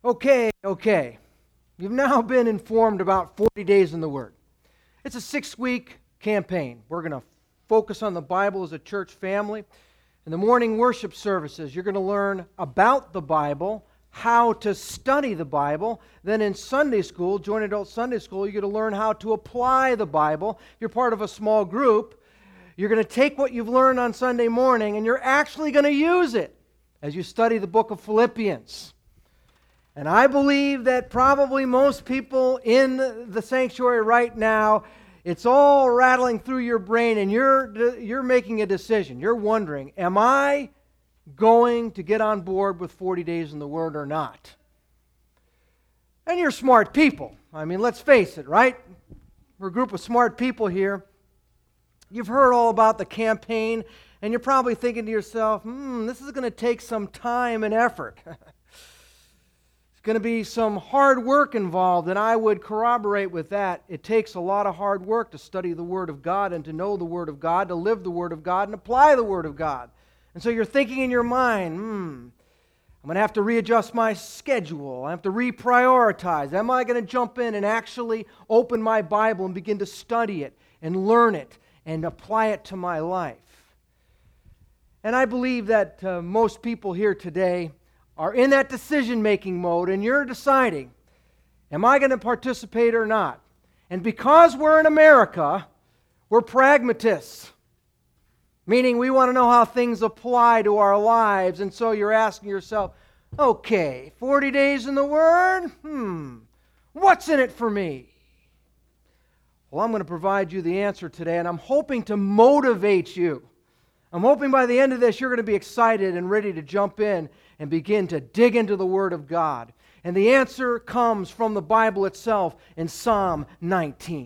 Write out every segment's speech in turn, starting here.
Okay. You've now been informed about 40 days in the Word. It's a 6-week campaign. We're going to focus on the Bible as a church family. In the morning worship services, you're going to learn about the Bible, how to study the Bible. Then in Sunday school, Joint Adult Sunday School, you're going to learn how to apply the Bible. If you're part of a small group, you're going to take what you've learned on Sunday morning and you're actually going to use it as you study the book of Philippians. And I believe that probably most people in the sanctuary right now, it's all rattling through your brain and you're making a decision. You're wondering, am I going to get on board with 40 days in the Word or not? And you're smart people. I mean, let's face it, right? We're a group of smart people here. You've heard all about the campaign, and you're probably thinking to yourself, this is going to take some time and effort. Going to be some hard work involved, and I would corroborate with that. It takes a lot of hard work to study the Word of God and to know the Word of God, to live the Word of God and apply the Word of God. And so you're thinking in your mind, I'm going to have to readjust my schedule. I have to reprioritize. Am I going to jump in and actually open my Bible and begin to study it and learn it and apply it to my life? And I believe that most people here today are in that decision-making mode, and you're deciding, am I going to participate or not? And because we're in America, we're pragmatists, meaning we want to know how things apply to our lives, and so you're asking yourself, okay, 40 days in the Word? What's in it for me? Well, I'm going to provide you the answer today, and I'm hoping to motivate you. I'm hoping by the end of this, you're going to be excited and ready to jump in and begin to dig into the Word of God. And the answer comes from the Bible itself in Psalm 19.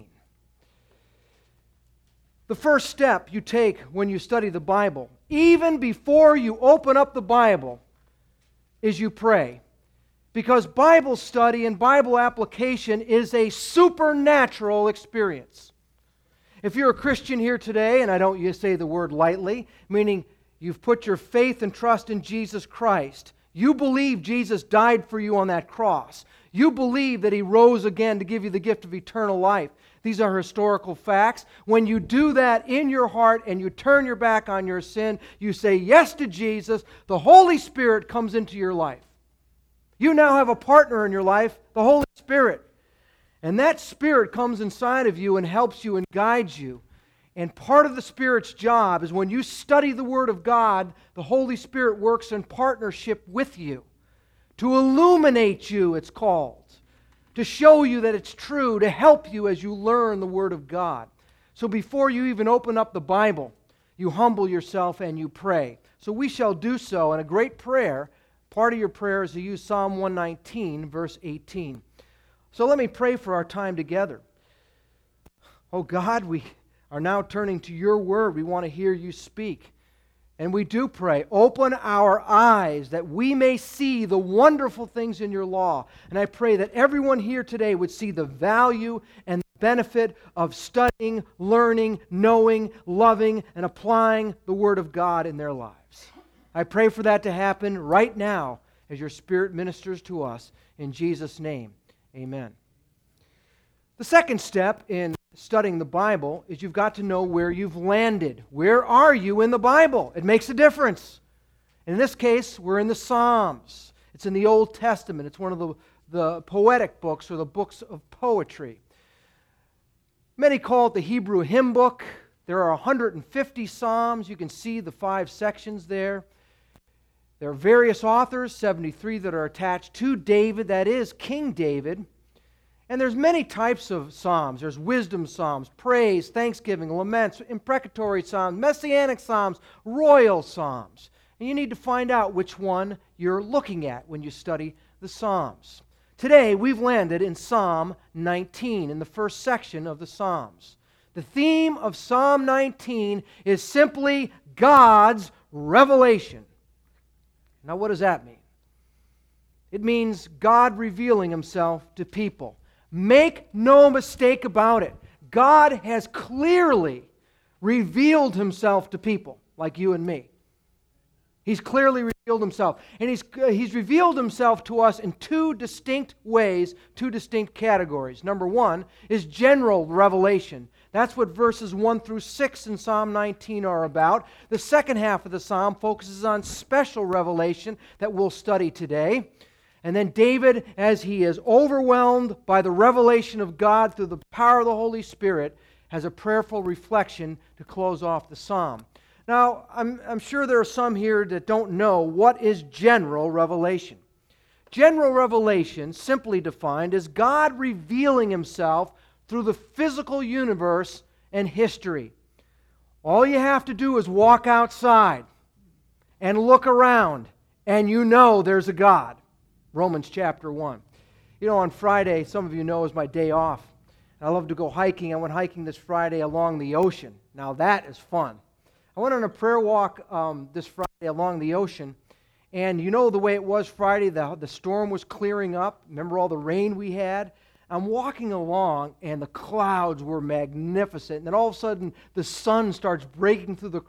The first step you take when you study the Bible, even before you open up the Bible, is you pray. Because Bible study and Bible application is a supernatural experience. If you're a Christian here today, and I don't say the word lightly, meaning you've put your faith and trust in Jesus Christ. You believe Jesus died for you on that cross. You believe that He rose again to give you the gift of eternal life. These are historical facts. When you do that in your heart and you turn your back on your sin, you say yes to Jesus, the Holy Spirit comes into your life. You now have a partner in your life, the Holy Spirit. And that Spirit comes inside of you and helps you and guides you. And part of the Spirit's job is when you study the Word of God, the Holy Spirit works in partnership with you. To illuminate you, it's called. To show you that it's true, to help you as you learn the Word of God. So before you even open up the Bible, you humble yourself and you pray. So we shall do so in a great prayer. Part of your prayer is to use Psalm 119, verse 18. So let me pray for our time together. Oh God, we are now turning to your word. We want to hear you speak. And we do pray, open our eyes that we may see the wonderful things in your law. And I pray that everyone here today would see the value and the benefit of studying, learning, knowing, loving, and applying the Word of God in their lives. I pray for that to happen right now as your Spirit ministers to us. In Jesus' name, amen. The second step in studying the Bible is you've got to know where you've landed. Where are you in the Bible? It makes a difference. In this case, we're in the Psalms. It's in the Old Testament. It's one of the poetic books or the books of poetry. Many call it the Hebrew hymn book. There are 150 Psalms. You can see the 5 sections there. There are various authors, 73 that are attached to David, that is King David. And there's many types of psalms. There's wisdom psalms, praise, thanksgiving, laments, imprecatory psalms, messianic psalms, royal psalms. And you need to find out which one you're looking at when you study the Psalms. Today, we've landed in Psalm 19, in the first section of the Psalms. The theme of Psalm 19 is simply God's revelation. Now, what does that mean? It means God revealing Himself to people. Make no mistake about it. God has clearly revealed Himself to people like you and me. He's clearly revealed himself. And he's revealed himself to us in two distinct ways, two distinct categories. Number one is general revelation. That's what verses 1 through 6 in Psalm 19 are about. The second half of the psalm focuses on special revelation that we'll study today. And then David, as he is overwhelmed by the revelation of God through the power of the Holy Spirit, has a prayerful reflection to close off the psalm. Now, I'm sure there are some here that don't know what is general revelation. General revelation, simply defined, is God revealing himself through the physical universe and history. All you have to do is walk outside and look around, and you know there's a God. Romans chapter 1. You know, on Friday, some of you know, is my day off. I love to go hiking. I went hiking this Friday along the ocean. Now that is fun. I went on a prayer walk this Friday along the ocean, and you know the way it was Friday, the storm was clearing up. Remember all the rain we had? I'm walking along, and the clouds were magnificent, and then all of a sudden the sun starts breaking through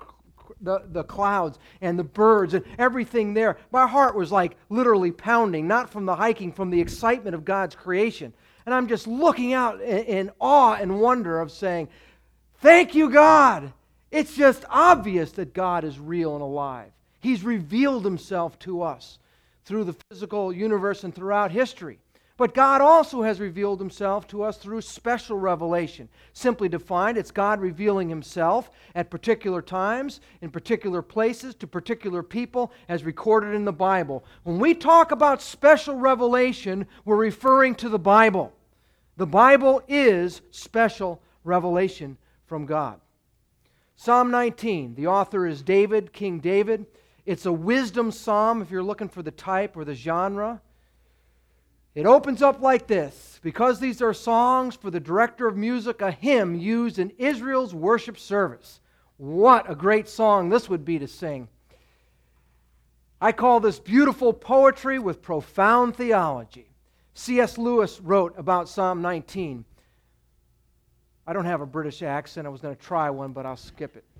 the clouds and the birds and everything there. My heart was like literally pounding, not from the hiking, from the excitement of God's creation. And I'm just looking out in awe and wonder of saying, thank you, God. It's just obvious that God is real and alive. He's revealed himself to us through the physical universe and throughout history. But God also has revealed himself to us through special revelation. Simply defined, it's God revealing himself at particular times, in particular places, to particular people, as recorded in the Bible. When we talk about special revelation, we're referring to the Bible. The Bible is special revelation from God. Psalm 19, the author is David, King David. It's a wisdom psalm if you're looking for the type or the genre. It opens up like this: because these are songs for the director of music, a hymn used in Israel's worship service. What a great song this would be to sing. I call this beautiful poetry with profound theology. C.S. Lewis wrote about Psalm 19. I don't have a British accent. I was going to try one, but I'll skip it.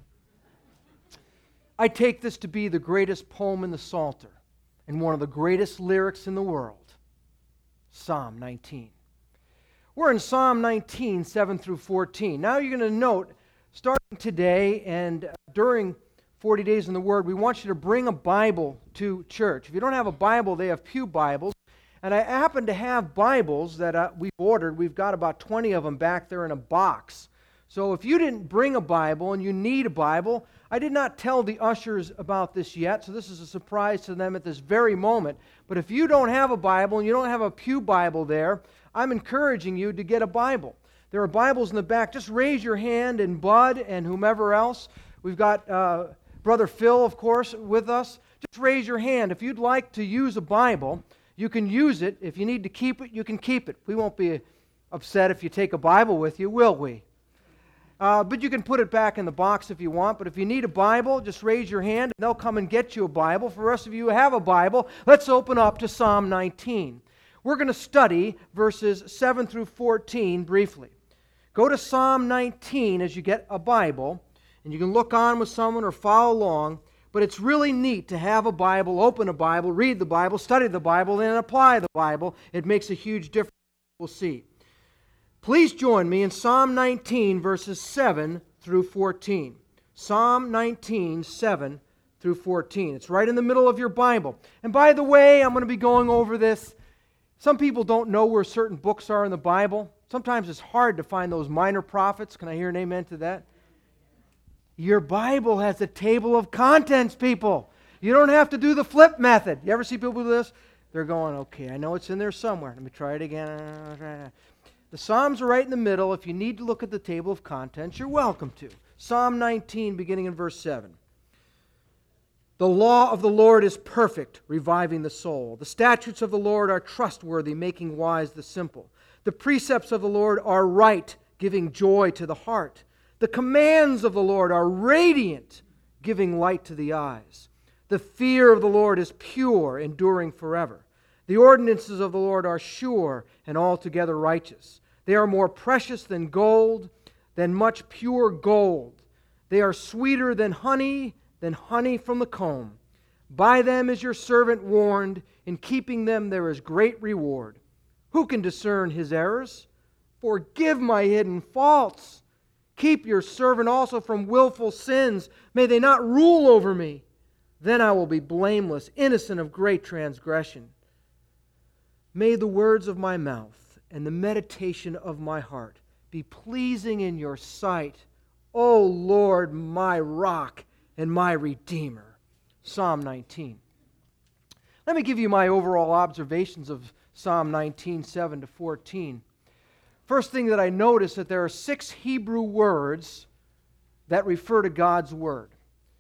I take this to be the greatest poem in the Psalter and one of the greatest lyrics in the world. Psalm 19. We're in Psalm 19, 7 through 14. Now you're going to note, starting today and during 40 Days in the Word, we want you to bring a Bible to church. If you don't have a Bible, they have pew Bibles. And I happen to have Bibles that we've ordered. We've got about 20 of them back there in a box. So if you didn't bring a Bible and you need a Bible, I did not tell the ushers about this yet, so this is a surprise to them at this very moment. But if you don't have a Bible and you don't have a pew Bible there, I'm encouraging you to get a Bible. There are Bibles in the back. Just raise your hand, and Bud and whomever else. We've got Brother Phil, of course, with us. Just raise your hand. If you'd like to use a Bible, you can use it. If you need to keep it, you can keep it. We won't be upset if you take a Bible with you, will we? But you can put it back in the box if you want. But if you need a Bible, just raise your hand, and they'll come and get you a Bible. For the rest of you who have a Bible, let's open up to Psalm 19. We're going to study verses 7 through 14 briefly. Go to Psalm 19 as you get a Bible, and you can look on with someone or follow along. But it's really neat to have a Bible, open a Bible, read the Bible, study the Bible, and apply the Bible. It makes a huge difference. We'll see. Please join me in Psalm 19, verses 7 through 14. Psalm 19, 7 through 14. It's right in the middle of your Bible. And by the way, I'm going to be going over this. Some people don't know where certain books are in the Bible. Sometimes it's hard to find those minor prophets. Can I hear an amen to that? Your Bible has a table of contents, people. You don't have to do the flip method. You ever see people do this? They're going, okay, I know it's in there somewhere. Let me try it again. The Psalms are right in the middle. If you need to look at the table of contents, you're welcome to. Psalm 19, beginning in verse 7. The law of the Lord is perfect, reviving the soul. The statutes of the Lord are trustworthy, making wise the simple. The precepts of the Lord are right, giving joy to the heart. The commands of the Lord are radiant, giving light to the eyes. The fear of the Lord is pure, enduring forever. The ordinances of the Lord are sure and altogether righteous. They are more precious than gold, than much pure gold. They are sweeter than honey from the comb. By them is your servant warned. In keeping them there is great reward. Who can discern his errors? Forgive my hidden faults. Keep your servant also from willful sins. May they not rule over me. Then I will be blameless, innocent of great transgression. May the words of my mouth and the meditation of my heart be pleasing in your sight, O Lord, my rock and my redeemer. Psalm 19. Let me give you my overall observations of Psalm 19, 7 to 14. First thing that I notice that there are 6 Hebrew words that refer to God's Word.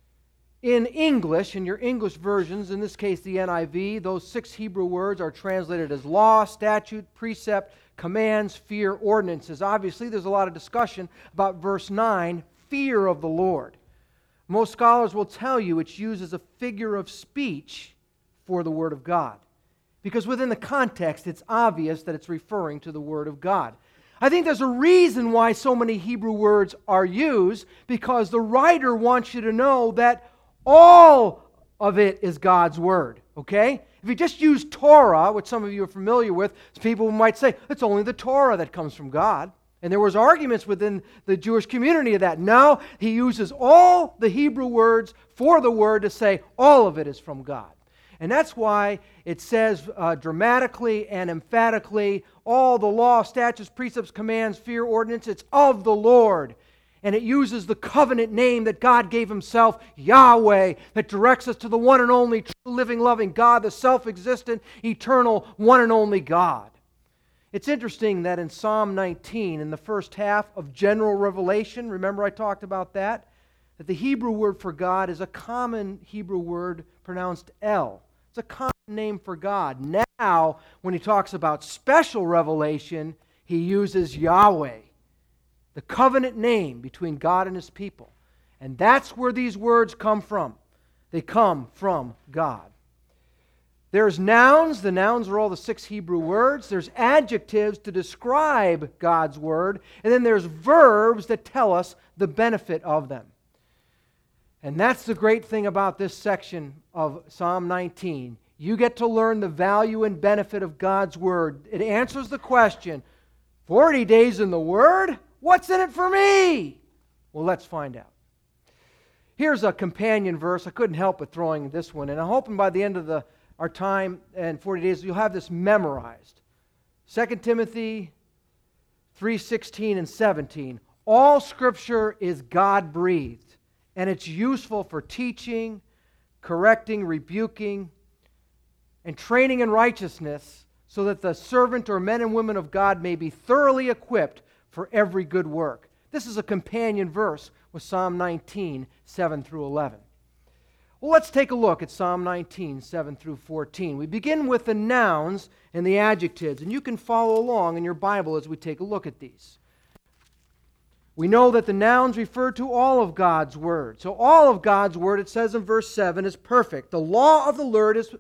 In English, in your English versions, in this case the NIV, those 6 Hebrew words are translated as law, statute, precept, commands, fear, ordinances. Obviously, there's a lot of discussion about verse 9, fear of the Lord. Most scholars will tell you it's used as a figure of speech for the Word of God. Because within the context, it's obvious that it's referring to the Word of God. I think there's a reason why so many Hebrew words are used, because the writer wants you to know that all of it is God's Word, okay? If you just use Torah, which some of you are familiar with, people might say, it's only the Torah that comes from God. And there was arguments within the Jewish community of that. Now, he uses all the Hebrew words for the Word to say all of it is from God. And that's why it says dramatically and emphatically, all the law, statutes, precepts, commands, fear, ordinance, it's of the Lord. And it uses the covenant name that God gave Himself, Yahweh, that directs us to the one and only true, living, loving God, the self-existent, eternal, one and only God. It's interesting that in Psalm 19, in the first half of general revelation, remember I talked about that the Hebrew word for God is a common Hebrew word pronounced El. It's a common name for God. Now, when he talks about special revelation, he uses Yahweh, the covenant name between God and His people. And that's where these words come from. They come from God. There's nouns. The nouns are all the 6 Hebrew words. There's adjectives to describe God's Word. And then there's verbs that tell us the benefit of them. And that's the great thing about this section of Psalm 19. You get to learn the value and benefit of God's Word. It answers the question, 40 days in the Word? What's in it for me? Well, let's find out. Here's a companion verse. I couldn't help but throwing this one in. I'm hoping by the end of our time and 40 days, you'll have this memorized. 2 Timothy 3:16 and 17. All Scripture is God-breathed, and it's useful for teaching, correcting, rebuking, and training in righteousness, so that the servant or men and women of God may be thoroughly equipped for every good work. This is a companion verse with Psalm 19, 7 through 11. Well, let's take a look at Psalm 19, 7 through 14. We begin with the nouns and the adjectives, and you can follow along in your Bible as we take a look at these. We know that the nouns refer to all of God's Word. So all of God's Word, it says in verse 7, is perfect. The law of the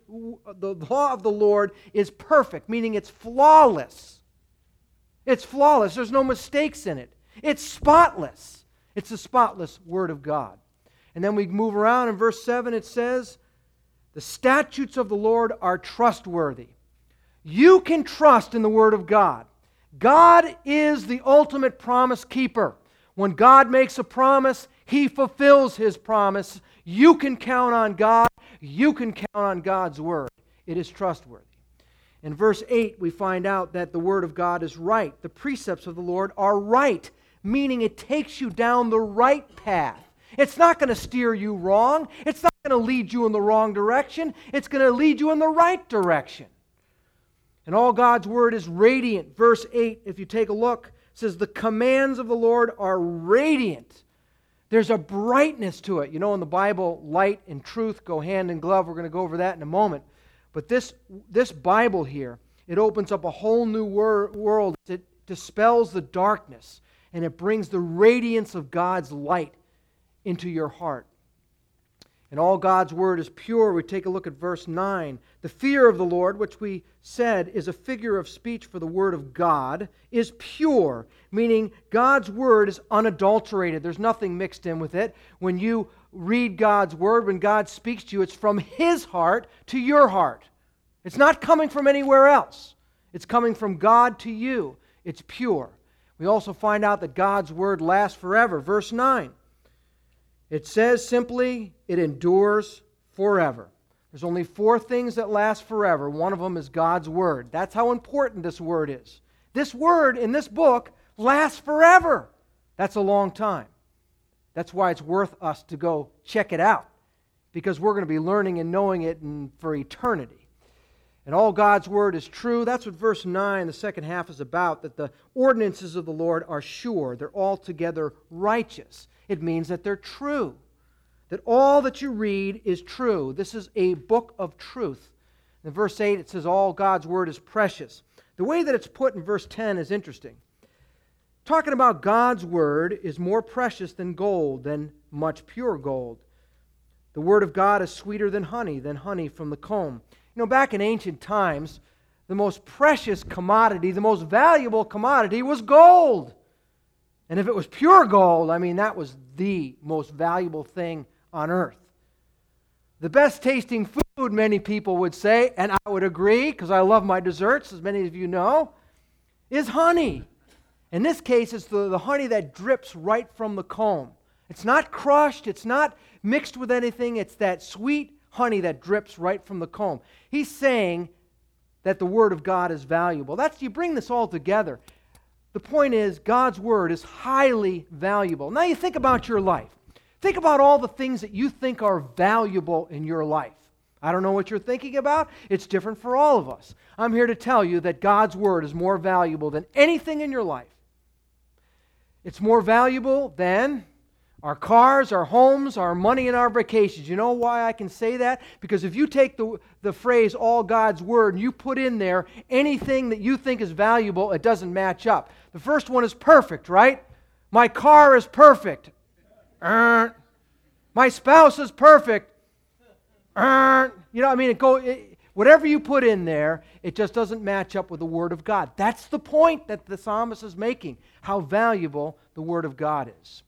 Lord is perfect, meaning it's flawless. It's flawless. There's no mistakes in it. It's spotless. It's the spotless Word of God. And then we move around in verse 7, it says, the statutes of the Lord are trustworthy. You can trust in the Word of God. God is the ultimate promise keeper. When God makes a promise, He fulfills His promise. You can count on God. You can count on God's Word. It is trustworthy. In verse 8, we find out that the Word of God is right. The precepts of the Lord are right, meaning it takes you down the right path. It's not going to steer you wrong. It's not going to lead you in the wrong direction. It's going to lead you in the right direction. And all God's Word is radiant. Verse 8, if you take a look, says, the commands of the Lord are radiant. There's a brightness to it. You know, in the Bible, light and truth go hand in glove. We're going to go over that in a moment. But this Bible here, it opens up a whole new world. It dispels the darkness, and it brings the radiance of God's light into your heart. And all God's Word is pure. We take a look at verse 9. The fear of the Lord, which we said is a figure of speech for the Word of God, is pure, meaning God's Word is unadulterated. There's nothing mixed in with it. When you read God's Word, when God speaks to you, it's from His heart to your heart. It's not coming from anywhere else. It's coming from God to you. It's pure. We also find out that God's Word lasts forever. Verse 9. It says simply, it endures forever. There's only 4 things that last forever. One of them is God's Word. That's how important this Word is. This Word in this book lasts forever. That's a long time. That's why it's worth us to go check it out, because we're going to be learning and knowing it for eternity. And all God's Word is true. That's what verse 9, the second half, is about, that the ordinances of the Lord are sure. They're altogether righteous. It means that they're true, that all that you read is true. This is a book of truth. In verse 8, it says all God's Word is precious. The way that it's put in verse 10 is interesting. Talking about God's Word is more precious than gold, than much pure gold. The Word of God is sweeter than honey from the comb. You know, back in ancient times, the most precious commodity, the most valuable commodity was gold. And if it was pure gold, that was the most valuable thing on earth. The best tasting food, many people would say, and I would agree because I love my desserts, as many of you know, is honey. In this case, it's the honey that drips right from the comb. It's not crushed, it's not mixed with anything, it's that sweet honey that drips right from the comb. He's saying that the Word of God is valuable. You bring this all together. The point is, God's Word is highly valuable. Now you think about your life. Think about all the things that you think are valuable in your life. I don't know what you're thinking about. It's different for all of us. I'm here to tell you that God's Word is more valuable than anything in your life. It's more valuable than our cars, our homes, our money, and our vacations. You know why I can say that? Because if you take the phrase, all God's Word, and you put in there anything that you think is valuable, it doesn't match up. The first one is perfect, right? My car is perfect. My spouse is perfect. Whatever you put in there, it just doesn't match up with the Word of God. That's the point that the psalmist is making, how valuable the Word of God is.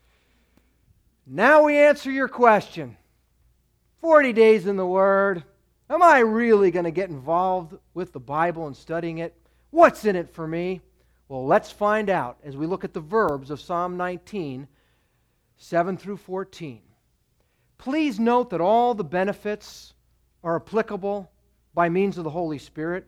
Now we answer your question. 40 days in the Word. Am I really going to get involved with the Bible and studying it? What's in it for me? Well, let's find out as we look at the verbs of Psalm 19, 7 through 14. Please note that all the benefits are applicable by means of the Holy Spirit.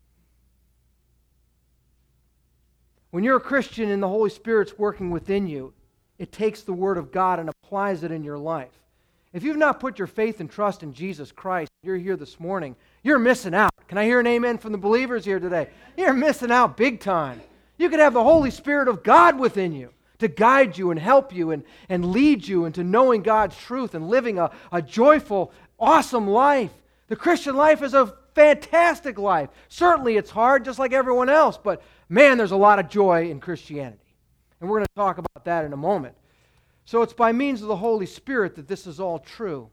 When you're a Christian and the Holy Spirit's working within you, it takes the Word of God and applies it in your life. If you've not put your faith and trust in Jesus Christ, you're here this morning, you're missing out. Can I hear an amen from the believers here today? You're missing out big time. You could have the Holy Spirit of God within you to guide you and help you and lead you into knowing God's truth and living a joyful, awesome life. The Christian life is a fantastic life. Certainly it's hard just like everyone else, but man, there's a lot of joy in Christianity. And we're going to talk about that in a moment. So it's by means of the Holy Spirit that this is all true.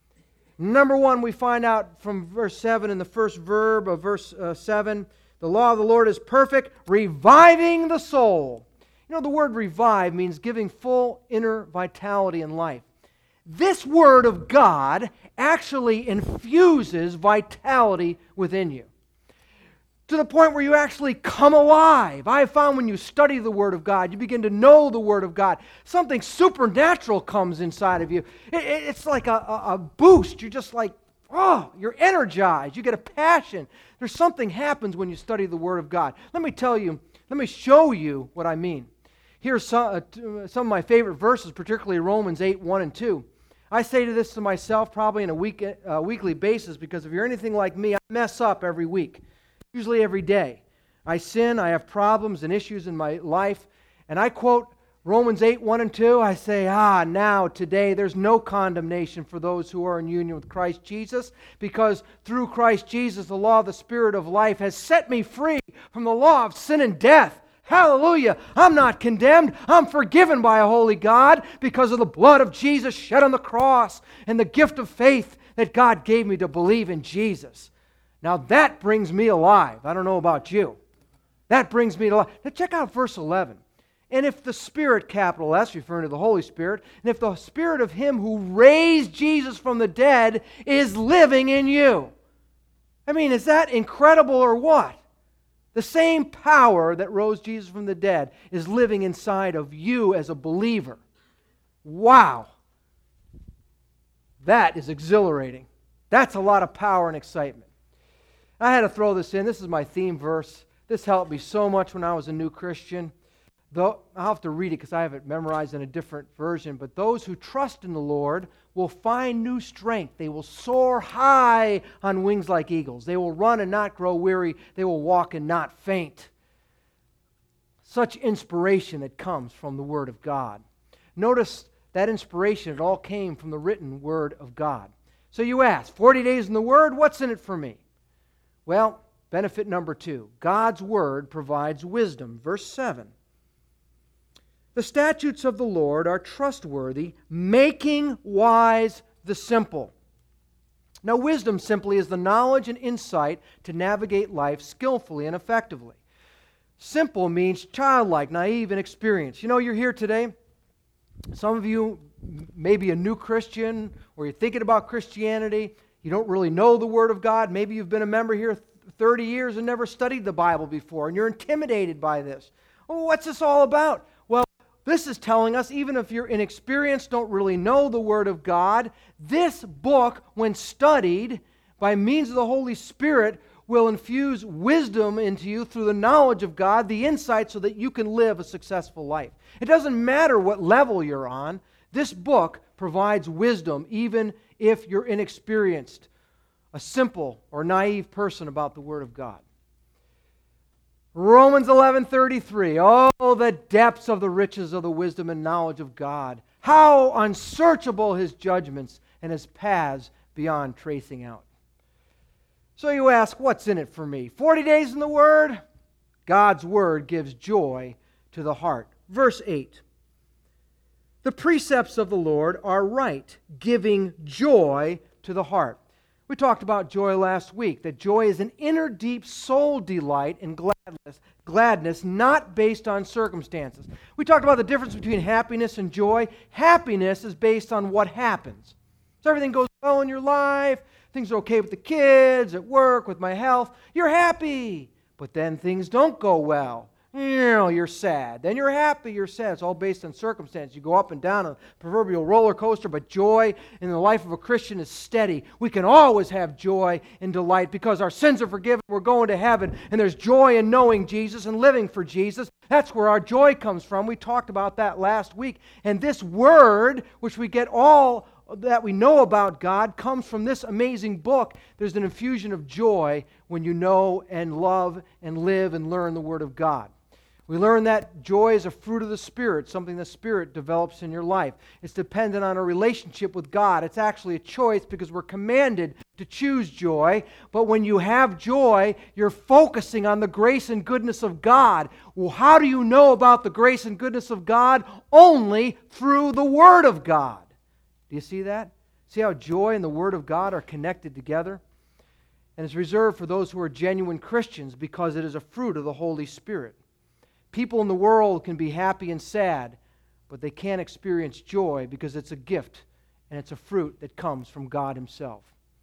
Number one, we find out from verse 7 in the first verb of verse 7, the law of the Lord is perfect, reviving the soul. You know, the word revive means giving full inner vitality in life. This Word of God actually infuses vitality within you, to the point where you actually come alive. I have found when you study the Word of God, you begin to know the Word of God, something supernatural comes inside of you. It's like a boost. You're just like, oh, you're energized. You get a passion. There's something happens when you study the Word of God. Let me show you what I mean. Here's some of my favorite verses, particularly Romans 8, 1 and 2. I say this to myself probably on a weekly basis, because if you're anything like me, I mess up every week. Usually every day. I sin, I have problems and issues in my life, and I quote Romans 8, 1 and 2. I say, now, today, there's no condemnation for those who are in union with Christ Jesus, because through Christ Jesus, the law of the Spirit of life has set me free from the law of sin and death. Hallelujah! I'm not condemned. I'm forgiven by a holy God because of the blood of Jesus shed on the cross and the gift of faith that God gave me to believe in Jesus. Now that brings me alive. I don't know about you. That brings me to life. Now check out verse 11. And if the Spirit, capital S, referring to the Holy Spirit, and if the Spirit of Him who raised Jesus from the dead is living in you. I mean, is that incredible or what? The same power that rose Jesus from the dead is living inside of you as a believer. Wow. That is exhilarating. That's a lot of power and excitement. I had to throw this in. This is my theme verse. This helped me so much when I was a new Christian. Though I'll have to read it because I have it memorized in a different version. But those who trust in the Lord will find new strength. They will soar high on wings like eagles. They will run and not grow weary. They will walk and not faint. Such inspiration that comes from the Word of God. Notice that inspiration, it all came from the written Word of God. So you ask, 40 days in the Word, what's in it for me? Well, benefit number 2. God's Word provides wisdom. Verse 7. The statutes of the Lord are trustworthy, making wise the simple. Now, wisdom simply is the knowledge and insight to navigate life skillfully and effectively. Simple means childlike, naive, and experienced. You know, you're here today. Some of you may be a new Christian, or you're thinking about Christianity. You don't really know the Word of God. Maybe you've been a member here 30 years and never studied the Bible before, and you're intimidated by this. Oh, what's this all about? Well, this is telling us, even if you're inexperienced, don't really know the Word of God, this book, when studied by means of the Holy Spirit, will infuse wisdom into you through the knowledge of God, the insight, so that you can live a successful life. It doesn't matter what level you're on. This book provides wisdom, even if you're inexperienced, a simple or naive person about the Word of God. Romans 11:33. Oh, the depths of the riches of the wisdom and knowledge of God. How unsearchable His judgments and His paths beyond tracing out. So you ask, what's in it for me? 40 days in the Word? God's Word gives joy to the heart. Verse 8. The precepts of the Lord are right, giving joy to the heart. We talked about joy last week, that joy is an inner deep soul delight and gladness not based on circumstances. We talked about the difference between happiness and joy. Happiness is based on what happens. So everything goes well in your life, things are okay with the kids, at work, with my health. You're happy, but then things don't go well. You're sad. Then you're happy, you're sad. It's all based on circumstance. You go up and down a proverbial roller coaster, but joy in the life of a Christian is steady. We can always have joy and delight because our sins are forgiven. We're going to heaven, and there's joy in knowing Jesus and living for Jesus. That's where our joy comes from. We talked about that last week. And this Word, which we get all that we know about God, comes from this amazing book. There's an infusion of joy when you know and love and live and learn the Word of God. We learn that joy is a fruit of the Spirit, something the Spirit develops in your life. It's dependent on a relationship with God. It's actually a choice because we're commanded to choose joy. But when you have joy, you're focusing on the grace and goodness of God. Well, how do you know about the grace and goodness of God? Only through the Word of God. Do you see that? See how joy and the Word of God are connected together? And it's reserved for those who are genuine Christians because it is a fruit of the Holy Spirit. People in the world can be happy and sad, but they can't experience joy because it's a gift and it's a fruit that comes from God Himself.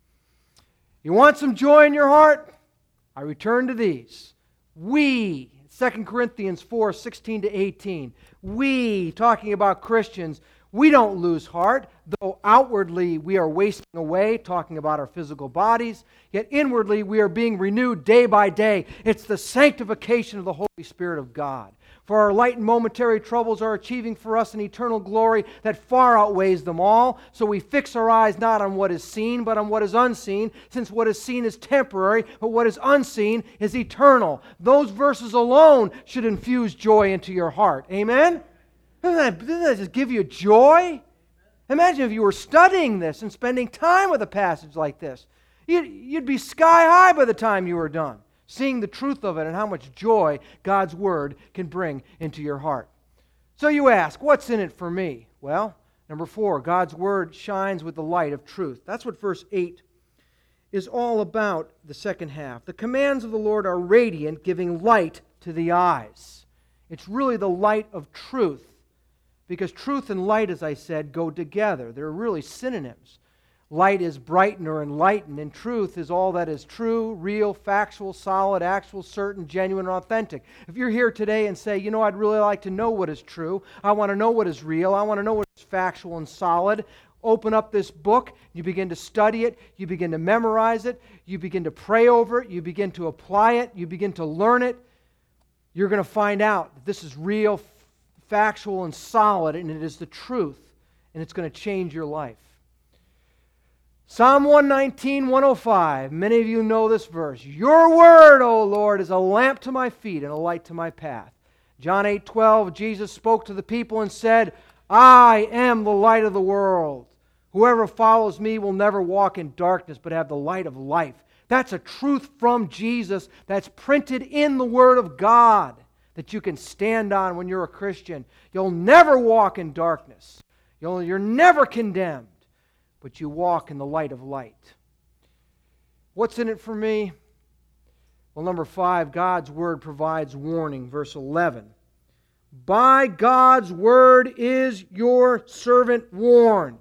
You want some joy in your heart? I return to these. We, 2 Corinthians 4:16-18, we, talking about Christians, we don't lose heart, though outwardly we are wasting away, talking about our physical bodies, yet inwardly we are being renewed day by day. It's the sanctification of the Holy Spirit of God. For our light and momentary troubles are achieving for us an eternal glory that far outweighs them all. So we fix our eyes not on what is seen, but on what is unseen, since what is seen is temporary, but what is unseen is eternal. Those verses alone should infuse joy into your heart. Amen? Doesn't that just give you joy? Imagine if you were studying this and spending time with a passage like this. You'd be sky high by the time you were done, seeing the truth of it and how much joy God's Word can bring into your heart. So you ask, what's in it for me? Well, number 4, God's Word shines with the light of truth. That's what verse 8 is all about, the second half. The commands of the Lord are radiant, giving light to the eyes. It's really the light of truth. Because truth and light, as I said, go together. They're really synonyms. Light is brighten or enlighten, and truth is all that is true, real, factual, solid, actual, certain, genuine, and authentic. If you're here today and say, I'd really like to know what is true, I want to know what is real, I want to know what is factual and solid, open up this book, you begin to study it, you begin to memorize it, you begin to pray over it, you begin to apply it, you begin to learn it, you're going to find out that this is real, factual, and solid, and it is the truth, and it's going to change your life. Psalm 119, 105. Many of you know this verse. Your word, O Lord, is a lamp to my feet and a light to my path. John 8:12, Jesus spoke to the people and said, I am the light of the world. Whoever follows me will never walk in darkness, but have the light of life. That's a truth from Jesus that's printed in the Word of God that you can stand on when you're a Christian. You'll never walk in darkness. You're never condemned, but you walk in the light of light. What's in it for me? Well, number 5, God's Word provides warning. Verse 11. By God's Word is your servant warned.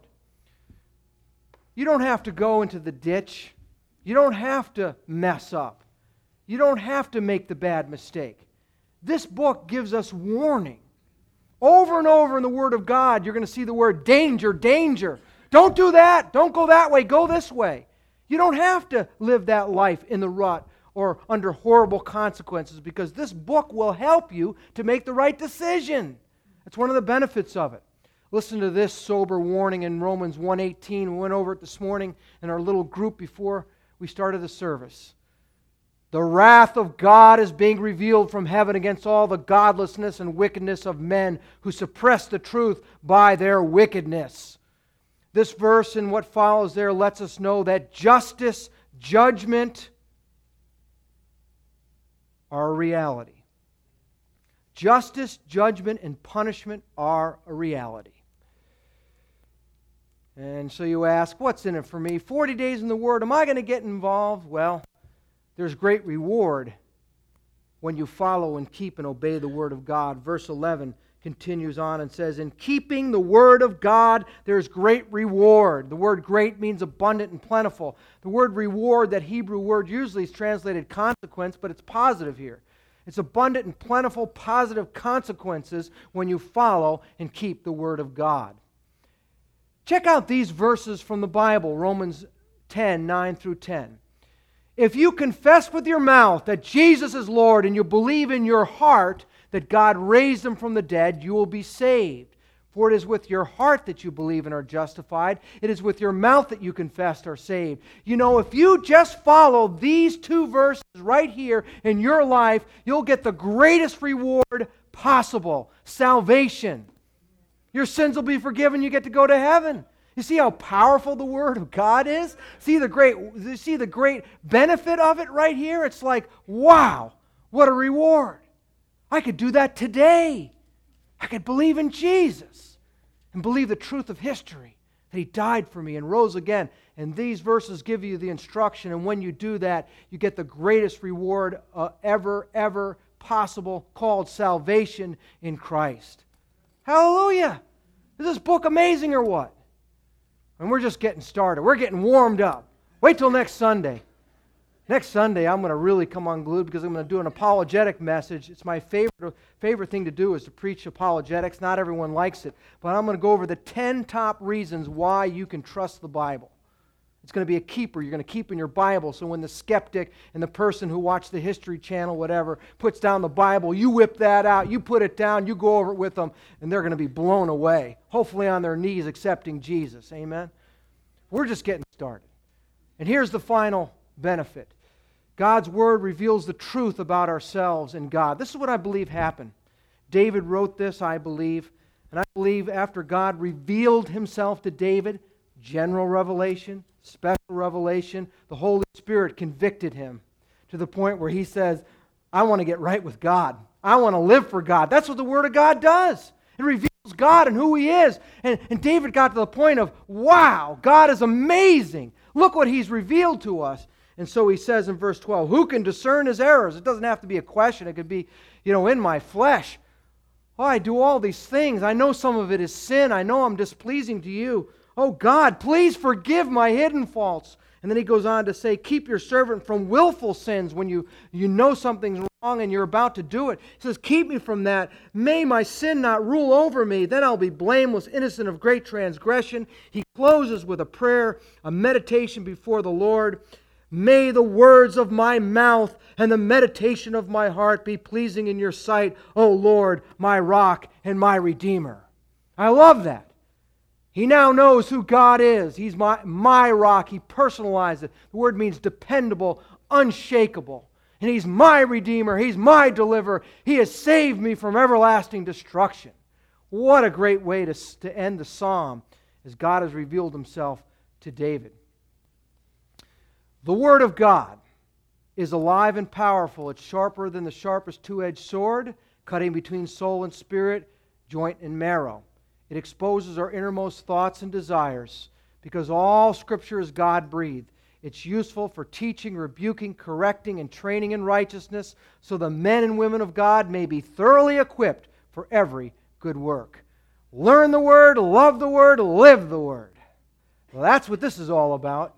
You don't have to go into the ditch. You don't have to mess up. You don't have to make the bad mistake. This book gives us warning. Over and over in the Word of God, you're going to see the word danger, danger. Don't do that. Don't go that way. Go this way. You don't have to live that life in the rut or under horrible consequences, because this book will help you to make the right decision. That's one of the benefits of it. Listen to this sober warning in Romans 1:18. We went over it this morning in our little group before we started the service. The wrath of God is being revealed from heaven against all the godlessness and wickedness of men who suppress the truth by their wickedness. This verse and what follows there lets us know that justice, judgment are a reality. Justice, judgment, and punishment are a reality. And so you ask, what's in it for me? 40 days in the Word, am I going to get involved? Well, there's great reward when you follow and keep and obey the Word of God. Verse 11 continues on and says, in keeping the Word of God, there's great reward. The word great means abundant and plentiful. The word reward, that Hebrew word, usually is translated consequence, but it's positive here. It's abundant and plentiful, positive consequences when you follow and keep the Word of God. Check out these verses from the Bible, Romans 10, 9 through 10. If you confess with your mouth that Jesus is Lord and you believe in your heart that God raised Him from the dead, you will be saved. For it is with your heart that you believe and are justified. It is with your mouth that you confess and are saved. You know, if you just follow these 2 verses right here in your life, you'll get the greatest reward possible, salvation. Your sins will be forgiven. You get to go to heaven. You see how powerful the Word of God is? See the great benefit of it right here? It's like, wow, what a reward. I could do that today. I could believe in Jesus and believe the truth of history, that He died for me and rose again. And these verses give you the instruction, and when you do that, you get the greatest reward ever possible, called salvation in Christ. Hallelujah! Is this book amazing or what? And we're just getting started. We're getting warmed up. Wait till next Sunday. Next Sunday, I'm going to really come unglued because I'm going to do an apologetic message. It's my favorite thing to do is to preach apologetics. Not everyone likes it. But I'm going to go over the 10 top reasons why you can trust the Bible. It's going to be a keeper. You're going to keep in your Bible. So when the skeptic and the person who watched the History Channel, whatever, puts down the Bible, you whip that out, you put it down, you go over it with them, and they're going to be blown away. Hopefully on their knees accepting Jesus. Amen? We're just getting started. And here's the final benefit. God's Word reveals the truth about ourselves and God. This is what I believe happened. David wrote this, I believe. And I believe after God revealed Himself to David, general revelation, special revelation, the Holy Spirit convicted him to the point where he says, I want to get right with God. I want to live for God. That's what the Word of God does. It reveals God and who He is. And David got to the point of, wow, God is amazing. Look what He's revealed to us. And so he says in verse 12, who can discern His errors? It doesn't have to be a question. It could be, in my flesh. Oh, I do all these things. I know some of it is sin. I know I'm displeasing to you. Oh, God, please forgive my hidden faults. And then he goes on to say, keep your servant from willful sins when you know something's wrong and you're about to do it. He says, keep me from that. May my sin not rule over me. Then I'll be blameless, innocent of great transgression. He closes with a prayer, a meditation before the Lord. May the words of my mouth and the meditation of my heart be pleasing in your sight, O Lord, my rock and my redeemer. I love that. He now knows who God is. He's my rock. He personalized it. The word means dependable, unshakable. And He's my redeemer. He's my deliverer. He has saved me from everlasting destruction. What a great way to end the psalm as God has revealed Himself to David. The Word of God is alive and powerful. It's sharper than the sharpest two-edged sword, cutting between soul and spirit, joint and marrow. It exposes our innermost thoughts and desires because all Scripture is God-breathed. It's useful for teaching, rebuking, correcting, and training in righteousness so the men and women of God may be thoroughly equipped for every good work. Learn the Word, love the Word, live the Word. Well, that's what this is all about.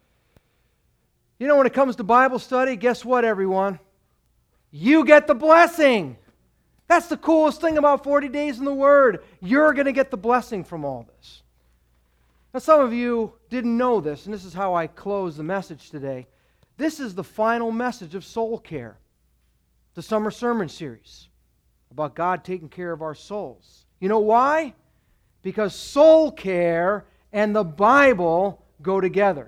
You know, when it comes to Bible study, guess what, everyone? You get the blessing. That's the coolest thing about 40 days in the Word. You're going to get the blessing from all this. Now, some of you didn't know this, and this is how I close the message today. This is the final message of Soul Care, the summer sermon series about God taking care of our souls. You know why? Because soul care and the Bible go together.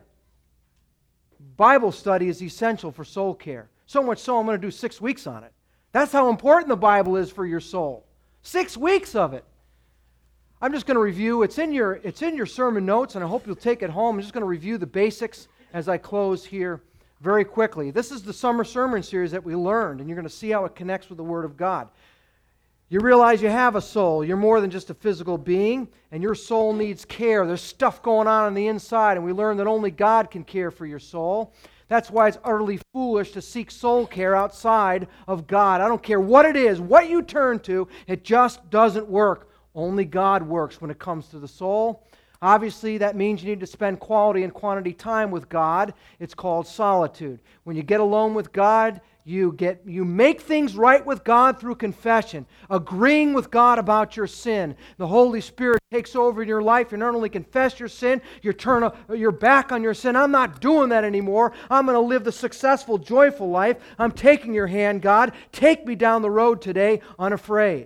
Bible study is essential for soul care. So much so, I'm going to do 6 weeks on it. That's how important the Bible is for your soul. 6 weeks of it. I'm just going to review. It's in your sermon notes, and I hope you'll take it home. I'm just going to review the basics as I close here very quickly. This is the summer sermon series that we learned, and you're going to see how it connects with the Word of God. You realize you have a soul. You're more than just a physical being, and your soul needs care. There's stuff going on the inside, and we learn that only God can care for your soul. That's why it's utterly foolish to seek soul care outside of God. I don't care what it is, what you turn to, it just doesn't work. Only God works when it comes to the soul. Obviously, that means you need to spend quality and quantity time with God. It's called solitude. When you get alone with God, you make things right with God through confession, agreeing with God about your sin. The Holy Spirit takes over in your life. You not only confess your sin, you turn your back on your sin. I'm not doing that anymore. I'm going to live the successful, joyful life. I'm taking your hand, God. Take me down the road today unafraid.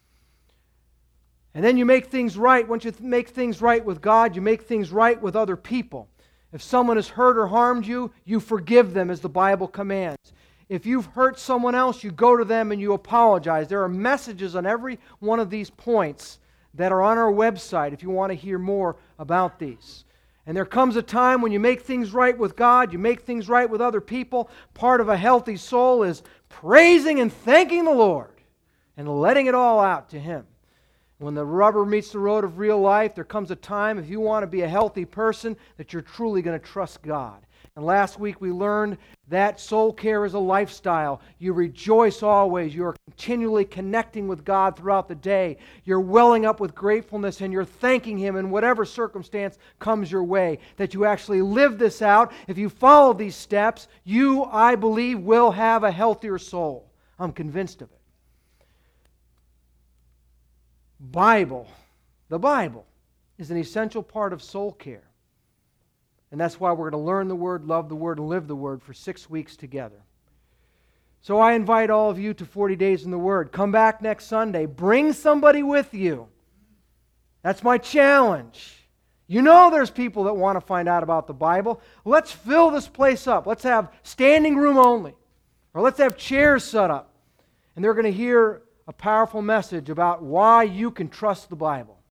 And then you make things right. Once you make things right with God, you make things right with other people. If someone has hurt or harmed you, you forgive them as the Bible commands. If you've hurt someone else, you go to them and you apologize. There are messages on every one of these points that are on our website if you want to hear more about these. And there comes a time when you make things right with God, you make things right with other people. Part of a healthy soul is praising and thanking the Lord and letting it all out to Him. When the rubber meets the road of real life, there comes a time, if you want to be a healthy person, that you're truly going to trust God. And last week we learned that soul care is a lifestyle. You rejoice always. You are continually connecting with God throughout the day. You're welling up with gratefulness and you're thanking Him in whatever circumstance comes your way. That you actually live this out. If you follow these steps, you, I believe, will have a healthier soul. I'm convinced of it. The Bible is an essential part of soul care. And that's why we're going to learn the Word, love the Word, and live the Word for 6 weeks together. So I invite all of you to 40 Days in the Word. Come back next Sunday. Bring somebody with you. That's my challenge. You know there's people that want to find out about the Bible. Let's fill this place up. Let's have standing room only. Or let's have chairs set up. And they're going to hear a powerful message about why you can trust the Bible.